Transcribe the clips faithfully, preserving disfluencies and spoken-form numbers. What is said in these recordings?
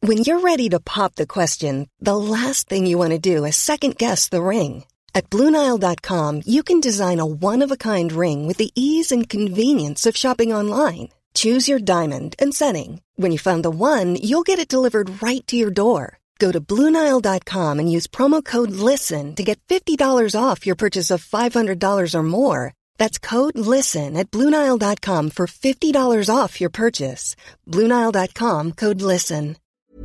When you're ready to pop the question, the last thing you want to do is second-guess the ring. At Blue Nile dot com, you can design a one-of-a-kind ring with the ease and convenience of shopping online. Choose your diamond and setting. When you find the one, you'll get it delivered right to your door. Go to Blue Nile dot com and use promo code LISTEN to get fifty dollars off your purchase of five hundred dollars or more. That's code LISTEN at Blue Nile dot com for fifty dollars off your purchase. Blue Nile dot com, code LISTEN.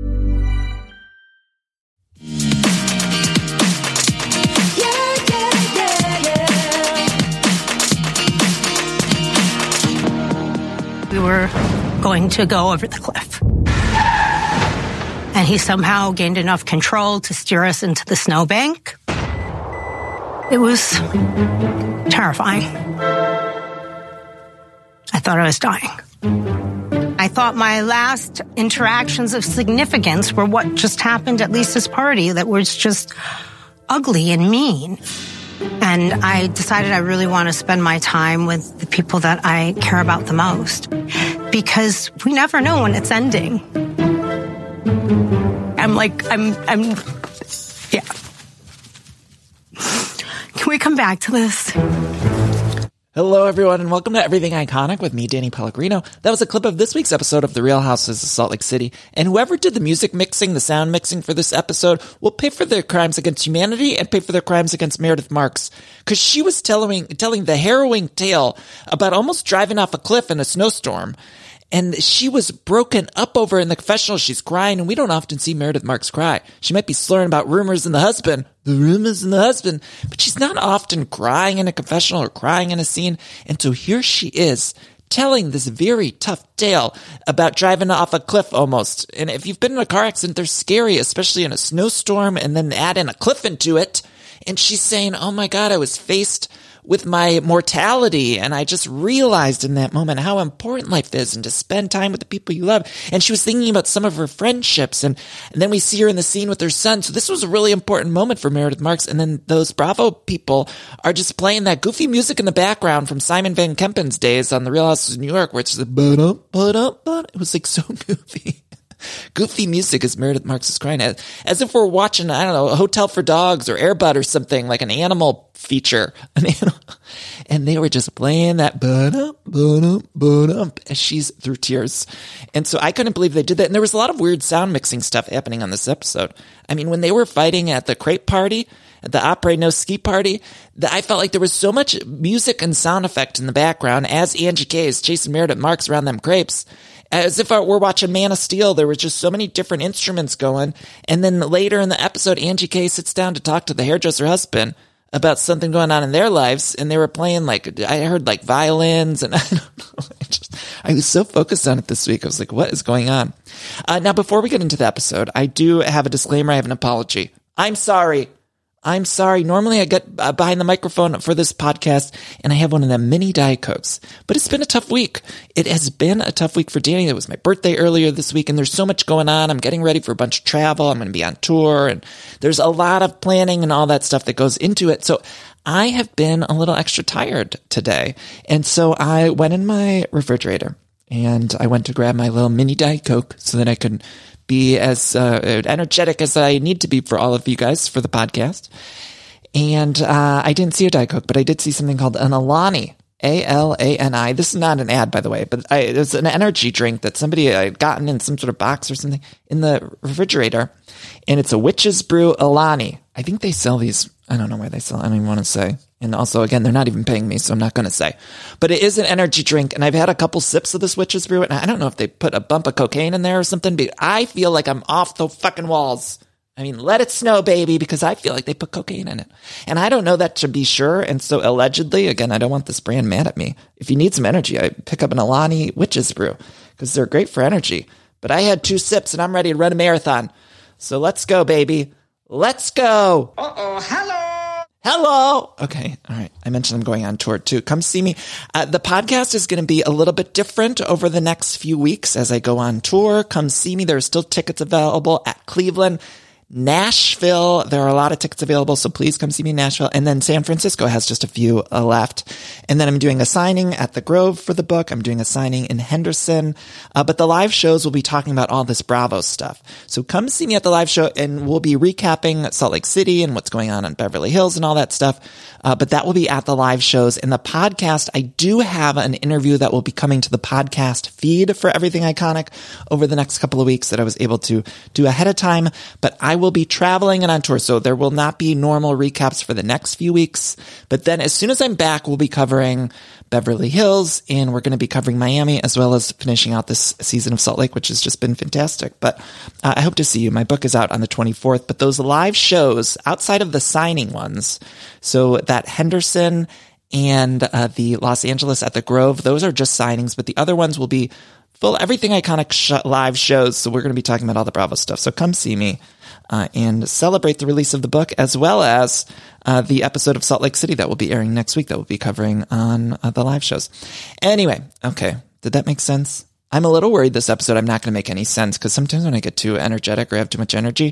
We were going to go over the cliff. And he somehow gained enough control to steer us into the snowbank. It was terrifying. I thought I was dying. I thought my last interactions of significance were what just happened at Lisa's party, that was just ugly and mean. And I decided I really want to spend my time with the people that I care about the most, because we never know when it's ending. I'm like, I'm, I'm, yeah. Can we come back to this? Hello, everyone, and welcome to Everything Iconic with me, Danny Pellegrino. That was a clip of this week's episode of The Real Housewives of Salt Lake City, and whoever did the music mixing, the sound mixing for this episode will pay for their crimes against humanity and pay for their crimes against Meredith Marks, because she was telling, telling the harrowing tale about almost driving off a cliff in a snowstorm. And she was broken up over in the confessional. She's crying, and we don't often see Meredith Marks cry. She might be slurring about rumors in the husband, the rumors in the husband, but she's not often crying in a confessional or crying in a scene. And so here she is telling this very tough tale about driving off a cliff almost. And if you've been in a car accident, they're scary, especially in a snowstorm, and then add in a cliff into it. And she's saying, oh my God, I was faced with my mortality, and I just realized in that moment how important life is and to spend time with the people you love. And she was thinking about some of her friendships, and, and then we see her in the scene with her son. So this was a really important moment for Meredith Marks. And then those Bravo people are just playing that goofy music in the background from Simon Van Kempen's days on The Real Housewives of New York, where it's just ba-dum, ba-dum, ba-dum. It was like so goofy. Goofy music as Meredith Marks is crying, as, as if we're watching, I don't know, a Hotel for Dogs or Air Bud or something, like an animal feature. An animal. And they were just playing that ba-dum, ba-dum, ba-dum, as she's through tears. And so I couldn't believe they did that. And there was a lot of weird sound mixing stuff happening on this episode. I mean, when they were fighting at the crepe party, at the Après No Ski party, that I felt like there was so much music and sound effect in the background as Angie K is chasing Meredith Marks around them crepes. As if we're watching Man of Steel, there was just so many different instruments going. And then later in the episode, Angie K sits down to talk to the hairdresser husband about something going on in their lives. And they were playing, like, I heard like violins, and I don't know. I just, I was so focused on it this week. I was like, what is going on? Uh, now, before we get into the episode, I do have a disclaimer. I have an apology. I'm sorry. I'm sorry. Normally I get uh, behind the microphone for this podcast and I have one of them mini Diet Cokes, but it's been a tough week. It has been a tough week for Danny. It was my birthday earlier this week and there's so much going on. I'm getting ready for a bunch of travel. I'm going to be on tour and there's a lot of planning and all that stuff that goes into it. So I have been a little extra tired today. And so I went in my refrigerator and I went to grab my little mini Diet Coke so that I could be as uh, energetic as I need to be for all of you guys for the podcast. And uh, I didn't see a Diet Coke, but I did see something called an Alani, A L A N I. This is not an ad, by the way, but I, it was an energy drink that somebody had gotten in some sort of box or something in the refrigerator. And it's a Witch's Brew Alani. I think they sell these. I don't know where they sell. I don't even want to say. And also, again, they're not even paying me, so I'm not going to say. But it is an energy drink, and I've had a couple sips of this Witch's Brew, and I don't know if they put a bump of cocaine in there or something, but I feel like I'm off the fucking walls. I mean, let it snow, baby, because I feel like they put cocaine in it. And I don't know that to be sure, and so allegedly, again, I don't want this brand mad at me. If you need some energy, I pick up an Alani Witch's Brew, because they're great for energy. But I had two sips, and I'm ready to run a marathon. So let's go, baby. Let's go. Uh-oh, hello. Hello. Okay. All right. I mentioned I'm going on tour too. Come see me. Uh, the podcast is going to be a little bit different over the next few weeks as I go on tour. Come see me. There are still tickets available at Cleveland. Nashville, there are a lot of tickets available, so please come see me in Nashville. And then San Francisco has just a few uh, left. And then I'm doing a signing at the Grove for the book. I'm doing a signing in Henderson. Uh, but the live shows will be talking about all this Bravo stuff. So come see me at the live show, and we'll be recapping Salt Lake City and what's going on in Beverly Hills and all that stuff. Uh, but that will be at the live shows. In the podcast, I do have an interview that will be coming to the podcast feed for Everything Iconic over the next couple of weeks that I was able to do ahead of time. But I will be traveling and on tour, so there will not be normal recaps for the next few weeks. But then as soon as I'm back, we'll be covering Beverly Hills, and we're going to be covering Miami, as well as finishing out this season of Salt Lake, which has just been fantastic. But uh, I hope to see you. My book is out on the twenty-fourth, but those live shows outside of the signing ones, so that Henderson and uh, the Los Angeles at the Grove, those are just signings, but the other ones will be full Everything Iconic sh- live shows. So we're going to be talking about all the Bravo stuff. So come see me uh, and celebrate the release of the book, as well as uh, the episode of Salt Lake City that will be airing next week that we'll be covering on uh, the live shows. Anyway, okay. Did that make sense? I'm a little worried this episode I'm not going to make any sense, because sometimes when I get too energetic or have too much energy,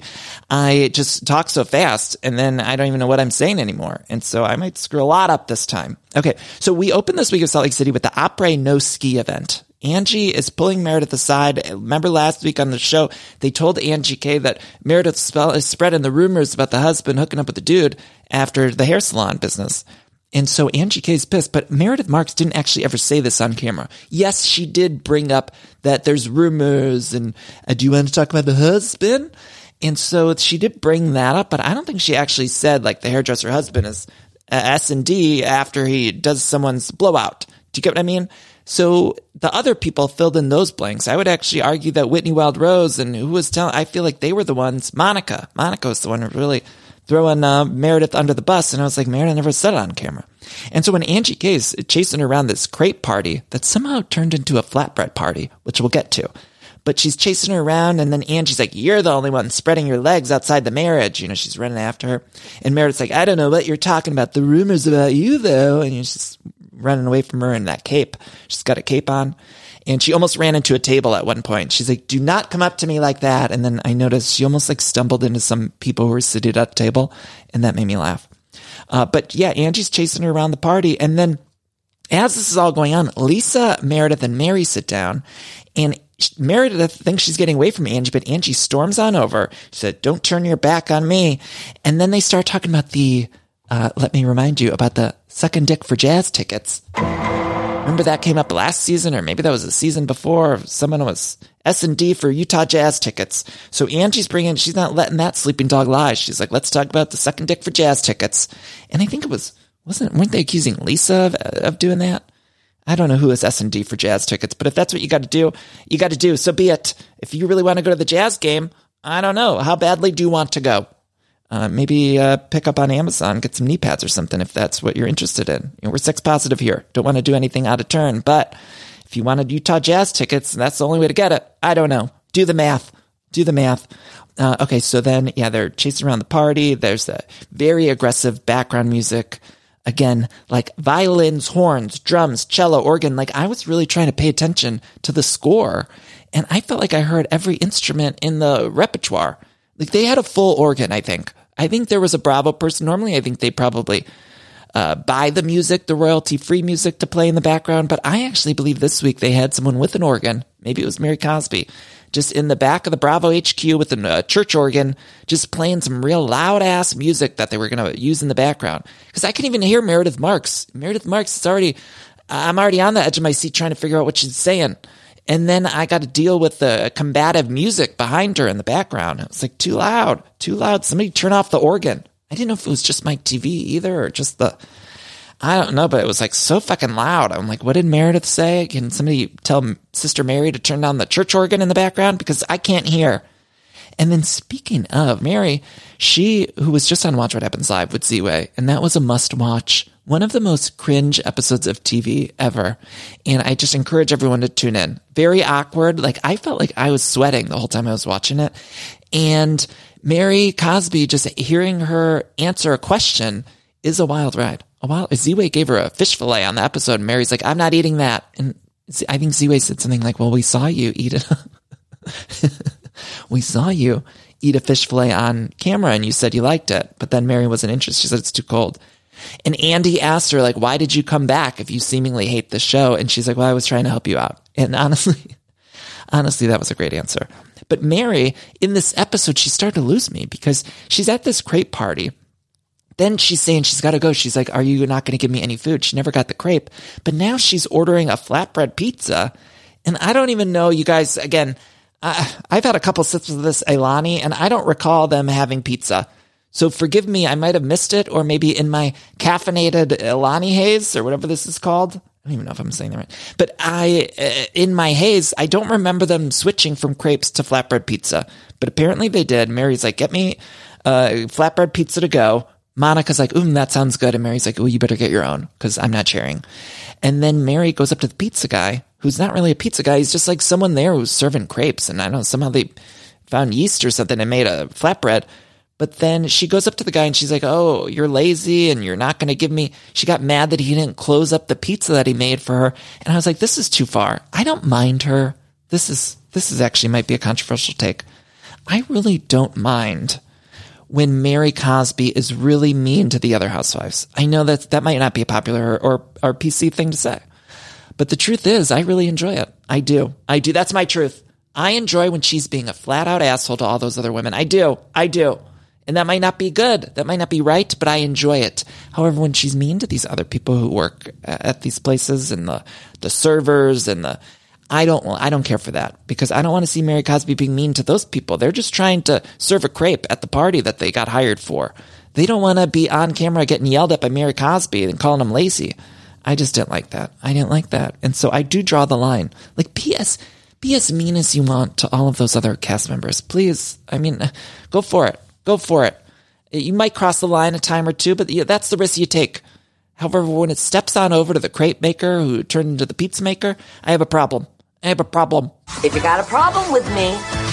I just talk so fast and then I don't even know what I'm saying anymore. And so I might screw a lot up this time. Okay, so we opened this week of Salt Lake City with the Après No Ski event. Angie is pulling Meredith aside. Remember last week on the show, they told Angie K that Meredith is spreading the rumors about the husband hooking up with the dude after the hair salon business. And so Angie K is pissed, but Meredith Marks didn't actually ever say this on camera. Yes, she did bring up that there's rumors and uh, do you want to talk about the husband? And so she did bring that up, but I don't think she actually said like the hairdresser husband is uh, S and D after he does someone's blowout. Do you get what I mean? So the other people filled in those blanks. I would actually argue that Whitney Wild Rose and who was telling, I feel like they were the ones, Monica. Monica was the one who really throwing uh, Meredith under the bus. And I was like, Meredith never said it on camera. And so when Angie K is chasing her around this crepe party that somehow turned into a flatbread party, which we'll get to, but she's chasing her around, and then Angie's like, you're the only one spreading your legs outside the marriage. You know, she's running after her. And Meredith's like, I don't know what you're talking about. The rumors about you, though. And she's just running away from her in that cape. She's got a cape on. And she almost ran into a table at one point. She's like, do not come up to me like that. And then I noticed she almost like stumbled into some people who were seated at the table. And that made me laugh. Uh, but yeah, Angie's chasing her around the party. And then as this is all going on, Lisa, Meredith, and Mary sit down. And Meredith thinks she's getting away from Angie, but Angie storms on over. She said, don't turn your back on me. And then they start talking about the, uh, let me remind you about the sucking dick for jazz tickets. Remember that came up last season, or maybe that was the season before. Someone was S and D for Utah Jazz tickets. So Angie's bringing, she's not letting that sleeping dog lie. She's like, let's talk about the sucking dick for jazz tickets. And I think it was, wasn't, weren't they accusing Lisa of, of doing that? I don't know who is S and D for jazz tickets, but if that's what you got to do, you got to do. So be it. If you really want to go to the jazz game, I don't know. How badly do you want to go? Uh, maybe uh, pick up on Amazon, get some knee pads or something if that's what you're interested in. You know, we're sex positive here. Don't want to do anything out of turn. But if you wanted Utah Jazz tickets, that's the only way to get it. I don't know. Do the math. Do the math. Uh, okay, so then, yeah, they're chasing around the party. There's the very aggressive background music. Again, like violins, horns, drums, cello, organ. Like I was really trying to pay attention to the score. And I felt like I heard every instrument in the repertoire. Like they had a full organ, I think. I think there was a Bravo person. Normally, I think they probably uh, buy the music, the royalty-free music to play in the background. But I actually believe this week they had someone with an organ. Maybe it was Mary Cosby, just in the back of the Bravo H Q with a uh, church organ, just playing some real loud-ass music that they were going to use in the background. Because I can even hear Meredith Marks. Meredith Marks is already, I'm already on the edge of my seat trying to figure out what she's saying. And then I got to deal with the combative music behind her in the background. It was like too loud, too loud. Somebody turn off the organ. I didn't know if it was just my T V either or just the, I don't know, but it was like so fucking loud. I'm like, what did Meredith say? Can somebody tell Sister Mary to turn down the church organ in the background? Because I can't hear. And then speaking of Mary, she, who was just on Watch What Happens Live with Z-Way, and that was a must watch. One of the most cringe episodes of T V ever. And I just encourage everyone to tune in. Very awkward. Like I felt like I was sweating the whole time I was watching it. And Mary Cosby, just hearing her answer a question is a wild ride. A wild, Z-Way gave her a fish fillet on the episode. And Mary's like, I'm not eating that. And I think Z-Way said something like, well, we saw you eat it. we saw you eat a fish fillet on camera and you said you liked it, but then Mary wasn't interested. She said it's too cold. And Andy asked her, like, why did you come back if you seemingly hate the show? And she's like, well, I was trying to help you out. And honestly, honestly, that was a great answer. But Mary, in this episode, she started to lose me because she's at this crepe party. Then she's saying she's got to go. She's like, are you not going to give me any food? She never got the crepe. But now she's ordering a flatbread pizza. And I don't even know, you guys, again, I, I've had a couple sips of this Aulani, and I don't recall them having pizza. So forgive me, I might have missed it, or maybe in my caffeinated Aulani haze, or whatever this is called. I don't even know if I'm saying that right. But I, uh, in my haze, I don't remember them switching from crepes to flatbread pizza. But apparently they did. Mary's like, get me uh, flatbread pizza to go. Monica's like, ooh, that sounds good. And Mary's like, oh, you better get your own because I'm not sharing. And then Mary goes up to the pizza guy, who's not really a pizza guy. He's just like someone there who's serving crepes. And I don't know, somehow they found yeast or something and made a flatbread. But then she goes up to the guy and she's like, oh, you're lazy and you're not going to give me. She got mad that he didn't close up the pizza that he made for her. And I was like, this is too far. I don't mind her. This is, this is actually might be a controversial take. I really don't mind when Mary Cosby is really mean to the other housewives. I know that that might not be a popular or, or P C thing to say, but the truth is I really enjoy it. I do. I do. That's my truth. I enjoy when she's being a flat out asshole to all those other women. I do. I do. And that might not be good. That might not be right, but I enjoy it. However, when she's mean to these other people who work at these places and the, the servers and the, I don't, I don't care for that because I don't want to see Mary Cosby being mean to those people. They're just trying to serve a crepe at the party that they got hired for. They don't want to be on camera getting yelled at by Mary Cosby and calling them lazy. I just didn't like that. I didn't like that. And so I do draw the line. Like, P S, be as mean as you want to all of those other cast members. Please. I mean, go for it. Go for it. You might cross the line a time or two, but that's the risk you take. However, when it steps on over to the crepe maker who turned into the pizza maker, I have a problem. I have a problem. If you got a problem with me,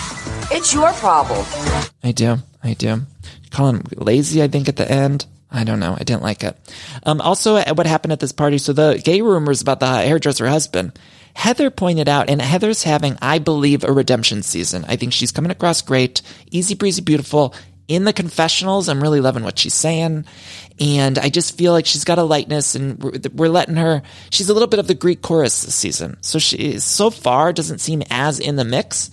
it's your problem. I do. I do. Call him lazy, I think, at the end. I don't know. I didn't like it. Um, also, what happened at this party, so the gay rumors about the hairdresser husband, Heather pointed out, and Heather's having, I believe, a redemption season. I think she's coming across great, easy breezy, beautiful. In the confessionals, I'm really loving what she's saying. And I just feel like she's got a lightness and we're, we're letting her, she's a little bit of the Greek chorus this season. So she so far doesn't seem as in the mix,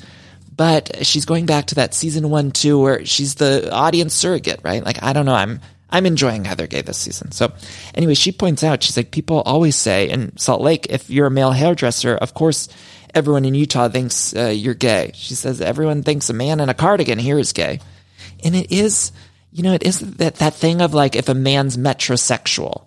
but she's going back to that season one, two, where she's the audience surrogate, right? Like, I don't know. I'm, I'm enjoying Heather Gay this season. So anyway, she points out, she's like, people always say in Salt Lake, if you're a male hairdresser, of course, everyone in Utah thinks uh, you're gay. She says, everyone thinks a man in a cardigan here is gay. And it is, you know, it is that, that thing of like if a man's metrosexual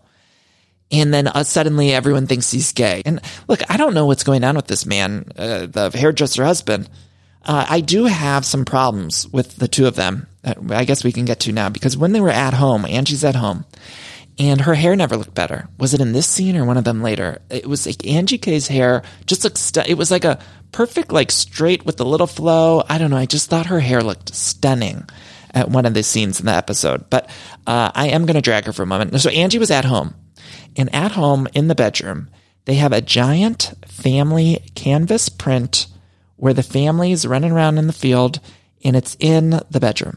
and then uh, suddenly everyone thinks he's gay. And look, I don't know what's going on with this man, uh, the hairdresser husband. Uh, I do have some problems with the two of them that I guess we can get to now because when they were at home, Angie's at home and her hair never looked better. Was it in this scene or one of them later? It was like Angie K's hair just looked, stu- it was like a perfect, like straight with a little flow. I don't know. I just thought her hair looked stunning at one of the scenes in the episode. But uh, I am going to drag her for a moment. So Angie was at home. And at home in the bedroom, they have a giant family canvas print where the family's running around in the field, and it's in the bedroom.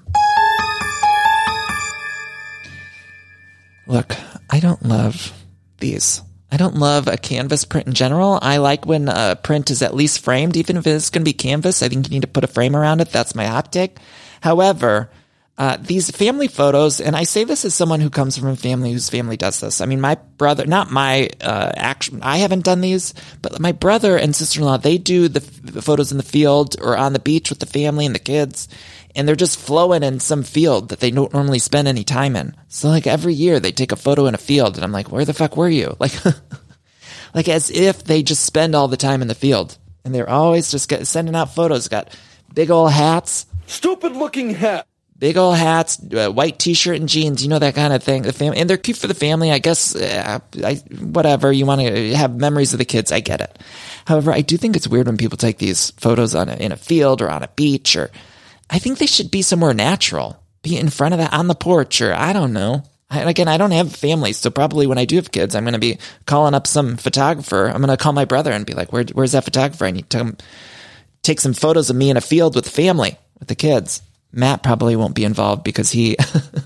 Look, I don't love these. I don't love a canvas print in general. I like when a print is at least framed, even if it's going to be canvas. I think you need to put a frame around it. That's my hot take. However, Uh, these family photos, and I say this as someone who comes from a family whose family does this. I mean, my brother, not my uh, action, I haven't done these, but my brother and sister-in-law, they do the, f- the photos in the field or on the beach with the family and the kids, and they're just flowing in some field that they don't normally spend any time in. So, like, every year they take a photo in a field, and I'm like, where the fuck were you? Like, like as if they just spend all the time in the field, and they're always just get, sending out photos. Got big old hats. Stupid-looking hat. Big old hats, uh, white t-shirt and jeans, you know, that kind of thing. The family, and they're cute for the family, I guess. Uh, I, whatever, you want to have memories of the kids, I get it. However, I do think it's weird when people take these photos on a, in a field or on a beach, or I think they should be somewhere natural, be in front of that on the porch, or I don't know. I, again, I don't have families, so probably when I do have kids, I'm going to be calling up some photographer. I'm going to call my brother and be like, Where, "Where's that photographer? I need to come take some photos of me in a field with the family, with the kids. Matt probably won't be involved because he,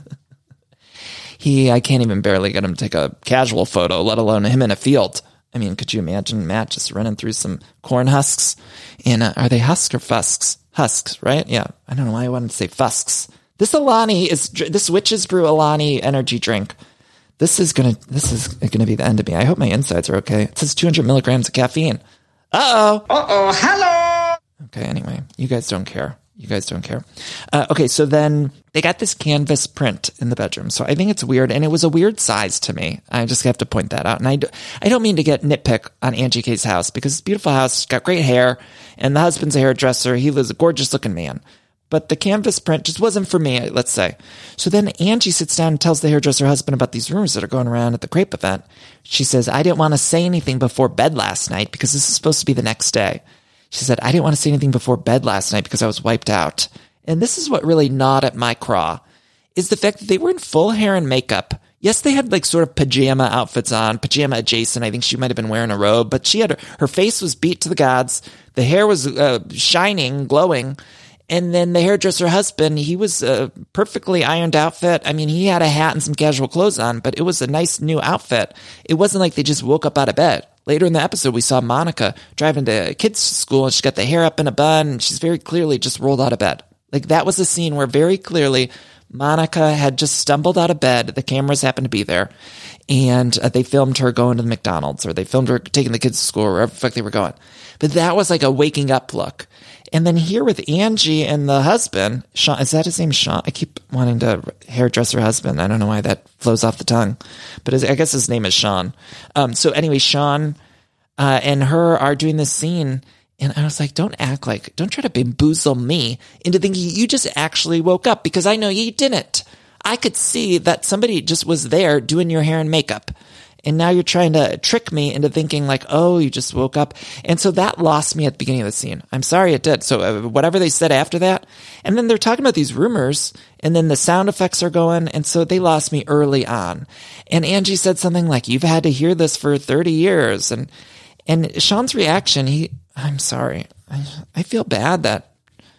he, I can't even barely get him to take a casual photo, let alone him in a field. I mean, could you imagine Matt just running through some corn husks? And uh, are they husks or fusks? Husks, right? Yeah. I don't know why I wanted to say fusks. This Alani is, this Witch's Brew Alani energy drink. This is gonna, this is gonna be the end of me. I hope my insides are okay. It says two hundred milligrams of caffeine. Uh-oh. Uh-oh. Hello. Okay. Anyway, you guys don't care. You guys don't care. Uh, okay, so then they got this canvas print in the bedroom. So I think it's weird, and it was a weird size to me. I just have to point that out. And I, do, I don't mean to get nitpick on Angie K's house, because it's a beautiful house, got great hair, and the husband's a hairdresser. He was a gorgeous-looking man. But the canvas print just wasn't for me, let's say. So then Angie sits down and tells the hairdresser husband about these rumors that are going around at the crepe event. She says, I didn't want to say anything before bed last night, because this is supposed to be the next day. She said, I didn't want to say anything before bed last night because I was wiped out. And this is what really gnawed at my craw, is the fact that they were in full hair and makeup. Yes, they had like sort of pajama outfits on, pajama adjacent. I think she might have been wearing a robe, but she had her, her face was beat to the gods. The hair was uh, shining, glowing. And then the hairdresser husband, he was a perfectly ironed outfit. I mean, he had a hat and some casual clothes on, but it was a nice new outfit. It wasn't like they just woke up out of bed. Later in the episode, we saw Monica driving to kids' school, and she's got the hair up in a bun, and she's very clearly just rolled out of bed. Like, that was a scene where very clearly Monica had just stumbled out of bed. The cameras happened to be there, and uh, they filmed her going to the McDonald's, or they filmed her taking the kids to school, or wherever the fuck they were going. But that was like a waking up look. And then here with Angie and the husband, Sean, is that his name, Sean? I keep wanting to hairdresser husband. I don't know why that flows off the tongue, but I guess his name is Sean. Um, so anyway, Sean uh, and her are doing this scene, and I was like, don't act like, don't try to bamboozle me into thinking you just actually woke up, because I know you didn't. I could see that somebody just was there doing your hair and makeup. And now you're trying to trick me into thinking like, oh, you just woke up. And so that lost me at the beginning of the scene. I'm sorry it did. So uh, whatever they said after that. And then they're talking about these rumors, and then the sound effects are going. And so they lost me early on. And Angie said something like, you've had to hear this for thirty years. And, and Sean's reaction, he, I'm sorry. I, I feel bad that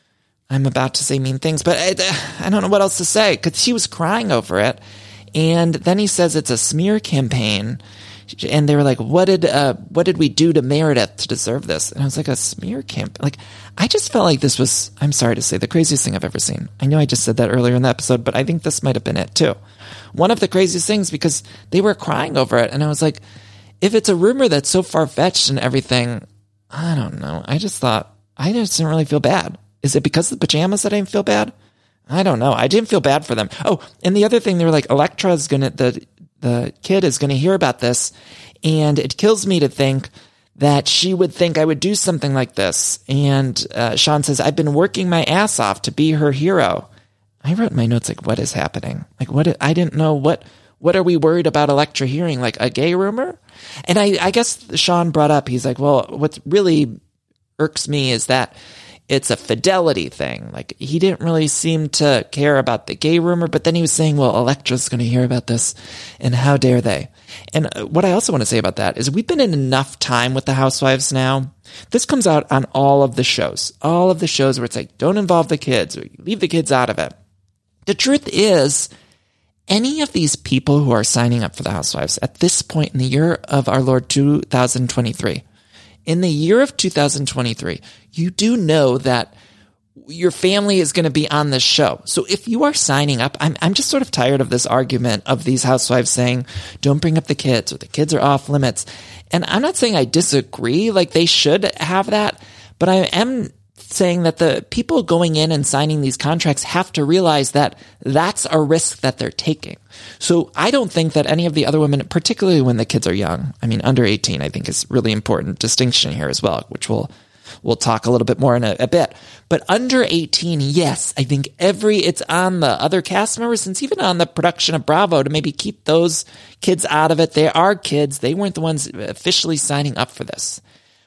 I'm about to say mean things, but I, I don't know what else to say, because she was crying over it. And then he says it's a smear campaign, and they were like, "What did uh, what did we do to Meredith to deserve this?" And I was like, "A smear campaign?" Like, I just felt like this was, I'm sorry to say, the craziest thing I've ever seen. I know I just said that earlier in the episode, but I think this might have been it too. One of the craziest things, because they were crying over it, and I was like, if it's a rumor that's so far fetched and everything, I don't know. I just thought I just didn't really feel bad. Is it because of the pajamas that I didn't feel bad? I don't know. I didn't feel bad for them. Oh, and the other thing, they were like, Elektra's gonna, the, the kid is gonna hear about this, and it kills me to think that she would think I would do something like this. And uh, Sean says, I've been working my ass off to be her hero. I wrote in my notes, like, what is happening? Like, what, I didn't know what, what are we worried about Elektra hearing? Like a gay rumor? And I, I guess Sean brought up, he's like, well, what really irks me is that it's a fidelity thing. Like, he didn't really seem to care about the gay rumor, but then he was saying, well, Elektra's going to hear about this, and how dare they? And what I also want to say about that is we've been in enough time with the Housewives now. This comes out on all of the shows, all of the shows where it's like, don't involve the kids, or leave the kids out of it. The truth is, any of these people who are signing up for the Housewives at this point in the year of our Lord two thousand twenty-three, in the year of two thousand twenty-three, you do know that your family is going to be on this show. So if you are signing up, I'm I'm just sort of tired of this argument of these housewives saying, don't bring up the kids, or the kids are off limits. And I'm not saying I disagree, like they should have that, but I am saying that the people going in and signing these contracts have to realize that that's a risk that they're taking. So I don't think that any of the other women, particularly when the kids are young, I mean, under eighteen, I think is really important distinction here as well, which we'll, we'll talk a little bit more in a, a bit. But under eighteen, yes, I think every, it's on the other cast members, and it's even on the production of Bravo to maybe keep those kids out of it. They are kids. They weren't the ones officially signing up for this.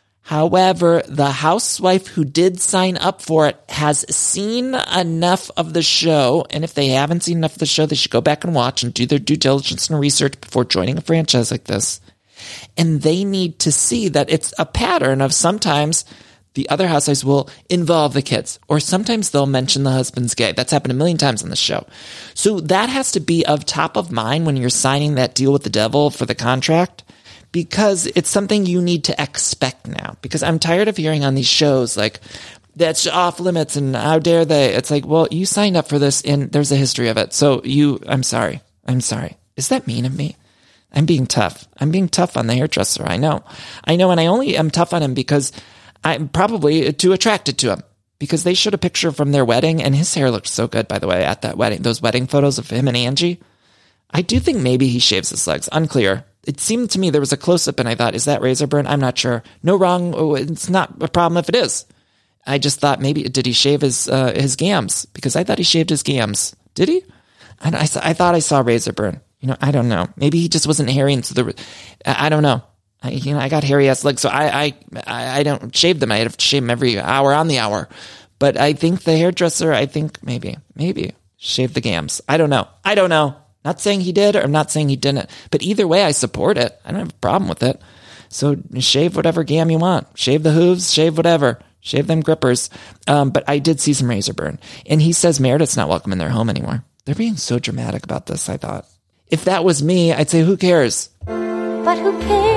However, the housewife who did sign up for it has seen enough of the show, and if they haven't seen enough of the show, they should go back and watch and do their due diligence and research before joining a franchise like this. And they need to see that it's a pattern of sometimes the other housewives will involve the kids, or sometimes they'll mention the husband's gay. That's happened a million times on the show. So that has to be of top of mind when you're signing that deal with the devil for the contract, because it's something you need to expect now. Because I'm tired of hearing on these shows like, that's off limits and how dare they? It's like, well, you signed up for this and there's a history of it. So you, I'm sorry. I'm sorry. Is that mean of me? I'm being tough. I'm being tough on the hairdresser. I know. I know. And I only am tough on him because I'm probably too attracted to him, because they showed a picture from their wedding and his hair looked so good, by the way, at that wedding. Those wedding photos of him and Angie. I do think maybe he shaves his legs. Unclear. It seemed to me there was a close-up and I thought, is that razor burn? I'm not sure. No wrong. Oh, it's not a problem if it is. I just thought maybe, did he shave his uh, his gams? Because I thought he shaved his gams. Did he? I, I, I thought I saw razor burn. You know, I don't know. Maybe he just wasn't hairy. And so the, I don't know. I, you know, I got hairy ass legs, so I, I, I don't shave them. I have to shave them every hour on the hour. But I think the hairdresser, I think maybe, maybe shave the gams. I don't know. I don't know. Not saying he did, or I'm not saying he didn't. But either way, I support it. I don't have a problem with it. So shave whatever gam you want. Shave the hooves, shave whatever. Shave them grippers. Um, but I did see some razor burn. And he says Meredith's not welcome in their home anymore. They're being so dramatic about this, I thought. If that was me, I'd say, who cares? But who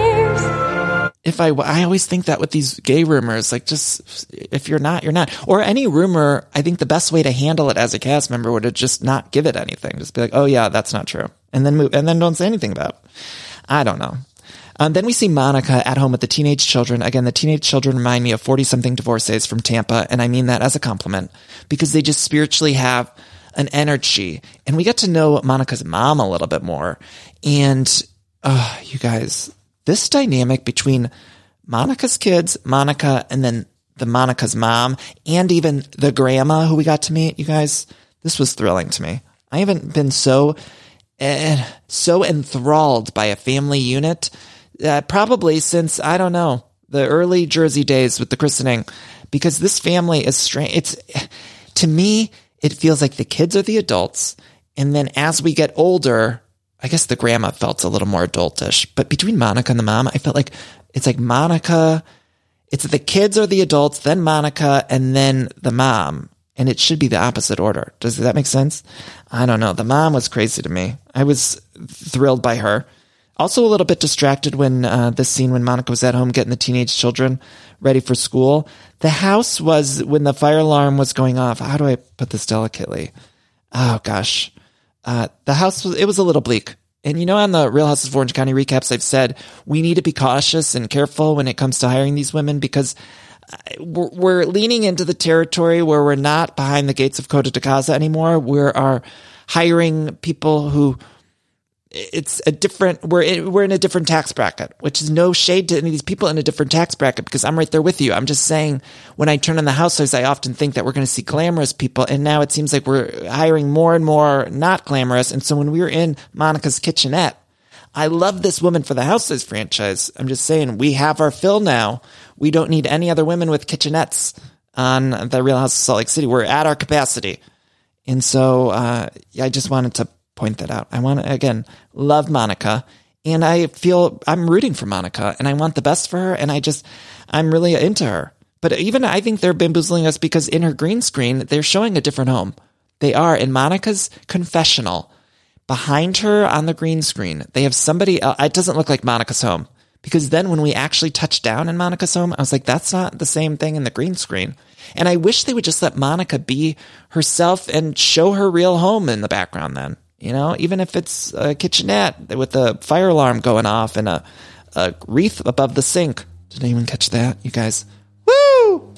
cares? If I, I always think that with these gay rumors, like just, if you're not, you're not. Or any rumor, I think the best way to handle it as a cast member would have just not give it anything. Just be like, oh yeah, that's not true. And then move, and then don't say anything about it. I don't know. Um, then we see Monica at home with the teenage children. Again, the teenage children remind me of forty-something divorcees from Tampa, and I mean that as a compliment, because they just spiritually have an energy. And we get to know Monica's mom a little bit more. And, uh, you guys, this dynamic between Monica's kids, Monica, and then the Monica's mom, and even the grandma who we got to meet, you guys, this was thrilling to me. I haven't been so, uh, so enthralled by a family unit Uh, probably since, I don't know, the early Jersey days with the christening, because this family is strange. It's, to me, it feels like the kids are the adults. And then as we get older, I guess the grandma felt a little more adultish, but between Monica and the mom, I felt like it's like Monica, it's the kids are the adults, then Monica, and then the mom. And it should be the opposite order. Does that make sense? I don't know. The mom was crazy to me. I was thrilled by her. Also a little bit distracted when uh, this scene when Monica was at home getting the teenage children ready for school. The house was, when the fire alarm was going off, how do I put this delicately? Oh, gosh. Uh, the house, was it was a little bleak. And you know, on the Real Houses of Orange County recaps, I've said we need to be cautious and careful when it comes to hiring these women, because we're, we're leaning into the territory where we're not behind the gates of Coto de Casa anymore. We are hiring people who... It's a different, we're in, we're in a different tax bracket, which is no shade to any of these people in a different tax bracket, because I'm right there with you. I'm just saying, when I turn on the housewives, I often think that we're going to see glamorous people. And now it seems like we're hiring more and more not glamorous. And so when we were in Monica's kitchenette, I love this woman for the Housewives franchise. I'm just saying, we have our fill now. We don't need any other women with kitchenettes on the Real House of Salt Lake City. We're at our capacity. And so, uh, I just wanted to point that out. I want to, again, love Monica, and I feel I'm rooting for Monica, and I want the best for her, and I just, I'm really into her. But even I think they're bamboozling us, because in her green screen, they're showing a different home. They are in Monica's confessional. Behind her on the green screen, they have somebody else. It doesn't look like Monica's home, because then when we actually touch down in Monica's home, I was like, that's not the same thing in the green screen. And I wish they would just let Monica be herself and show her real home in the background then. You know, even if it's a kitchenette with a fire alarm going off and a, a wreath above the sink. Did anyone catch that, you guys? Woo!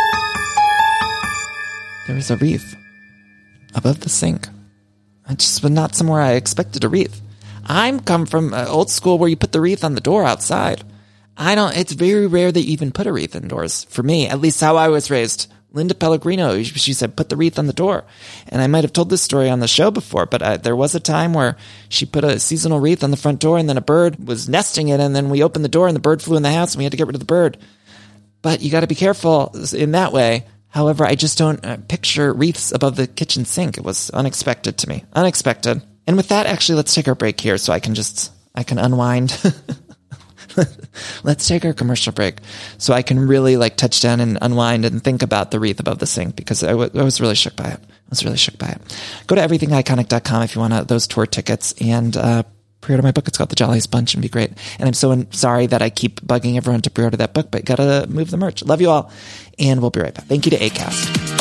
There was a wreath above the sink. I just was not somewhere I expected a wreath. I'm come from uh, old school where you put the wreath on the door outside. I don't, it's very rare that you even put a wreath indoors. For me, at least how I was raised. Linda Pellegrino, she said, put the wreath on the door. And I might have told this story on the show before, but I, there was a time where she put a seasonal wreath on the front door, and then a bird was nesting it, and then we opened the door and the bird flew in the house and we had to get rid of the bird. But you got to be careful in that way. However, I just don't uh, picture wreaths above the kitchen sink. It was unexpected to me. Unexpected. And with that, actually, let's take our break here so I can just, I can unwind. let's take our commercial break so I can really like touch down and unwind and think about the wreath above the sink, because I, w- I was really shook by it. I was really shook by it. Go to everything iconic dot com if you want uh, those tour tickets, and uh, pre-order my book. It's called The Jolliest Bunch and be great. And I'm so in- sorry that I keep bugging everyone to pre-order that book, but gotta move the merch. Love you all, and we'll be right back. Thank you to Acast.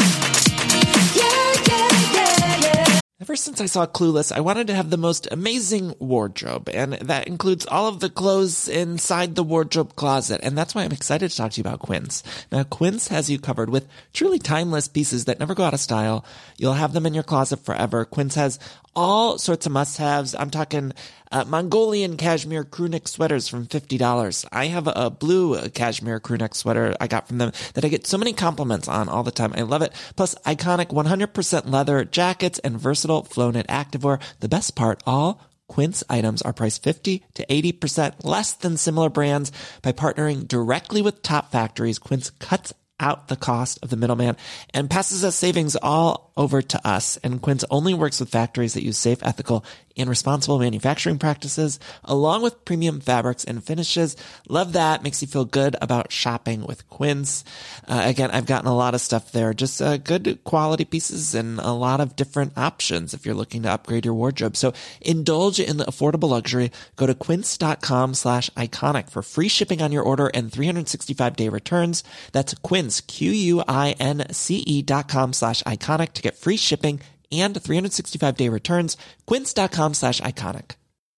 Ever since I saw Clueless, I wanted to have the most amazing wardrobe, and that includes all of the clothes inside the wardrobe closet, and that's why I'm excited to talk to you about Quince. Now, Quince has you covered with truly timeless pieces that never go out of style. You'll have them in your closet forever. Quince has all sorts of must-haves. I'm talking uh, Mongolian cashmere crewneck sweaters from fifty dollars. I have a, a blue cashmere crewneck sweater I got from them that I get so many compliments on all the time. I love it. Plus, iconic one hundred percent leather jackets and versatile flow-knit activewear. The best part, all Quince items are priced fifty to eighty percent less than similar brands. By partnering directly with top factories, Quince cuts out the cost of the middleman and passes us savings all over to us. And Quince only works with factories that use safe, ethical, and responsible manufacturing practices, along with premium fabrics and finishes. Love that. Makes you feel good about shopping with Quince. Uh, again, I've gotten a lot of stuff there, just uh, good quality pieces and a lot of different options if you're looking to upgrade your wardrobe. So indulge in the affordable luxury. Go to quince.com slash iconic for free shipping on your order and three hundred sixty-five day returns. That's Quince, Q-U-I-N-C-E dot com slash iconic to get free shipping and three hundred sixty-five day returns. Quince.com slash iconic.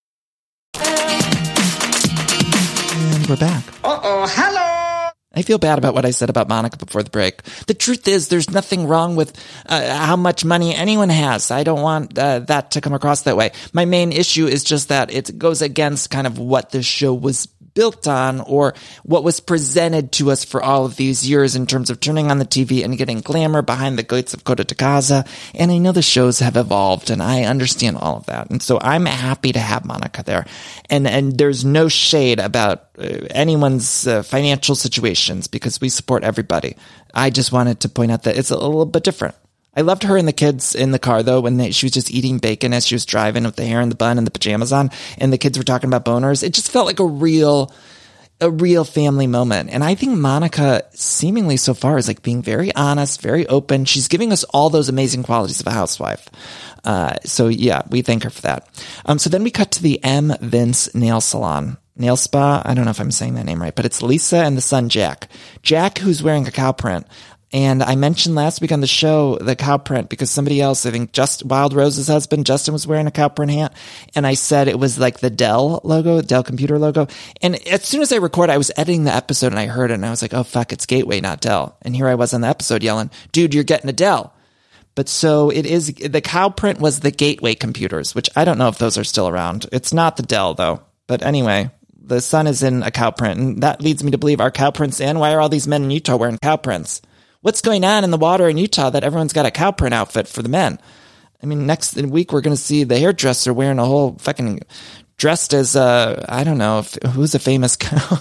And we're back. Uh-oh, hello! I feel bad about what I said about Monica before the break. The truth is, there's nothing wrong with uh, how much money anyone has. I don't want uh, that to come across that way. My main issue is just that it goes against kind of what the show was built on, or what was presented to us for all of these years in terms of turning on the T V and getting glamour behind the gates of Coto de Casa. And I know the shows have evolved, and I understand all of that. And so I'm happy to have Monica there. And and there's no shade about uh, anyone's uh, financial situations, because we support everybody. I just wanted to point out that it's a little bit different. I loved her and the kids in the car, though, when they, she was just eating bacon as she was driving with the hair in the bun and the pajamas on, and the kids were talking about boners. It just felt like a real, a real family moment. And I think Monica, seemingly so far, is like being very honest, very open. She's giving us all those amazing qualities of a housewife. Uh, so yeah, we thank her for that. Um, so then we cut to the M. Vince Nail Salon. Nail spa. I don't know if I'm saying that name right, but it's Lisa and the son, Jack. Jack, who's wearing a cow print. And I mentioned last week on the show the cow print because somebody else, I think just Wild Rose's husband, Justin, was wearing a cow print hat. And I said it was like the Dell logo, Dell computer logo. And as soon as I recorded, I was editing the episode and I heard it and I was like, oh, fuck, it's Gateway, not Dell. And here I was on the episode yelling, dude, you're getting a Dell. But so it is, the cow print was the Gateway computers, which I don't know if those are still around. It's not the Dell, though. But anyway, the son is in a cow print. And that leads me to believe, are cow prints in? Why are all these men in Utah wearing cow prints? What's going on in the water in Utah that everyone's got a cow print outfit for the men? I mean, next week we're going to see the hairdresser wearing a whole fucking dressed as, uh, I don't know, if, who's a famous cow?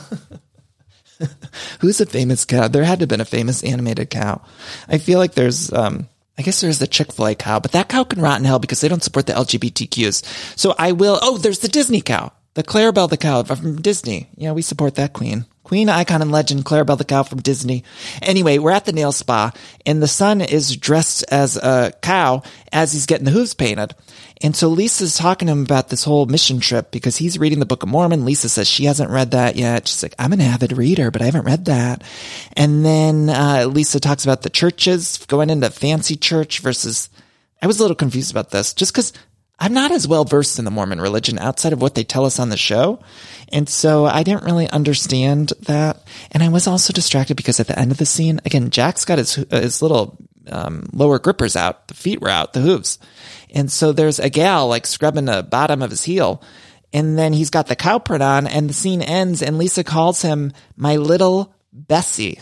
Who's a famous cow? There had to have been a famous animated cow. I feel like there's, um, I guess there's the Chick-fil-A cow, but that cow can rot in hell because they don't support the L G B T Qs. So I will, oh, there's the Disney cow. The Clarabelle the cow from Disney. Yeah, we support that queen. Queen, icon, and legend, Clarabelle the cow from Disney. Anyway, we're at the nail spa, and the son is dressed as a cow as he's getting the hooves painted. And so Lisa's talking to him about this whole mission trip because he's reading the Book of Mormon. Lisa says she hasn't read that yet. She's like, I'm an avid reader, but I haven't read that. And then uh, Lisa talks about the churches, going into fancy church versus... I was a little confused about this, just because I'm not as well versed in the Mormon religion outside of what they tell us on the show. And so I didn't really understand that. And I was also distracted because at the end of the scene, again, Jack's got his, his little um, lower grippers out. The feet were out, the hooves. And so there's a gal like scrubbing the bottom of his heel. And then he's got the cow print on and the scene ends and Lisa calls him my little Bessie.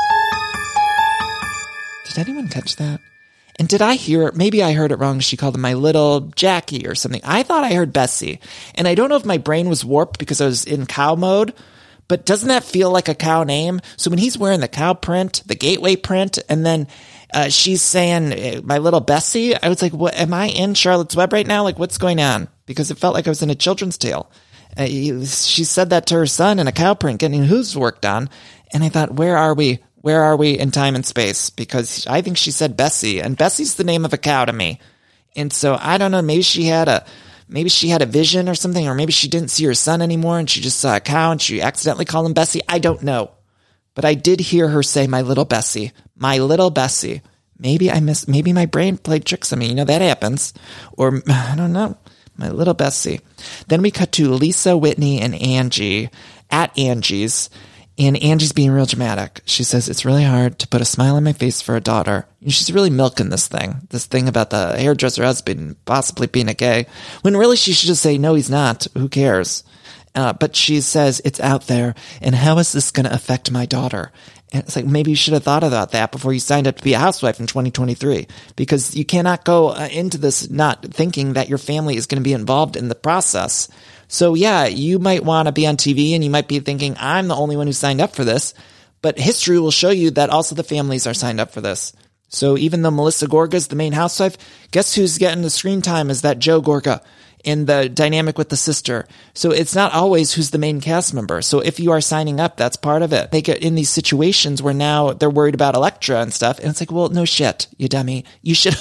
Did anyone catch that? And did I hear it? Maybe I heard it wrong. She called him my little Jackie or something. I thought I heard Bessie. And I don't know if my brain was warped because I was in cow mode, but doesn't that feel like a cow name? So when he's wearing the cow print, the Gateway print, and then uh, she's saying my little Bessie, I was like, what, am I in Charlotte's Web right now? Like, what's going on? Because it felt like I was in a children's tale. Uh, she said that to her son in a cow print getting hooves worked on. And I thought, where are we? Where are we in time and space? Because I think she said Bessie, and Bessie's the name of a cow to me. And so I don't know, maybe she had a, maybe she had a vision or something, or maybe she didn't see her son anymore and she just saw a cow and she accidentally called him Bessie. I don't know. But I did hear her say, my little Bessie, my little Bessie. Maybe I missed, maybe my brain played tricks on me. You know, that happens. Or I don't know, my little Bessie. Then we cut to Lisa, Whitney, and Angie at Angie's. And Angie's being real dramatic. She says, it's really hard to put a smile on my face for a daughter. And she's really milking this thing, this thing about the hairdresser husband possibly being a gay, when really she should just say, no, he's not. Who cares? Uh, but she says, it's out there. And how is this going to affect my daughter? And it's like, maybe you should have thought about that before you signed up to be a housewife in twenty twenty-three, because you cannot go uh, into this not thinking that your family is going to be involved in the process. So yeah, you might want to be on T V and you might be thinking, I'm the only one who signed up for this, but history will show you that also the families are signed up for this. So even though Melissa Gorga's the main housewife, guess who's getting the screen time is that Joe Gorga in the dynamic with the sister. So it's not always who's the main cast member. So if you are signing up, that's part of it. They get in these situations where now they're worried about Elektra and stuff. And it's like, well, no shit, you dummy. You should...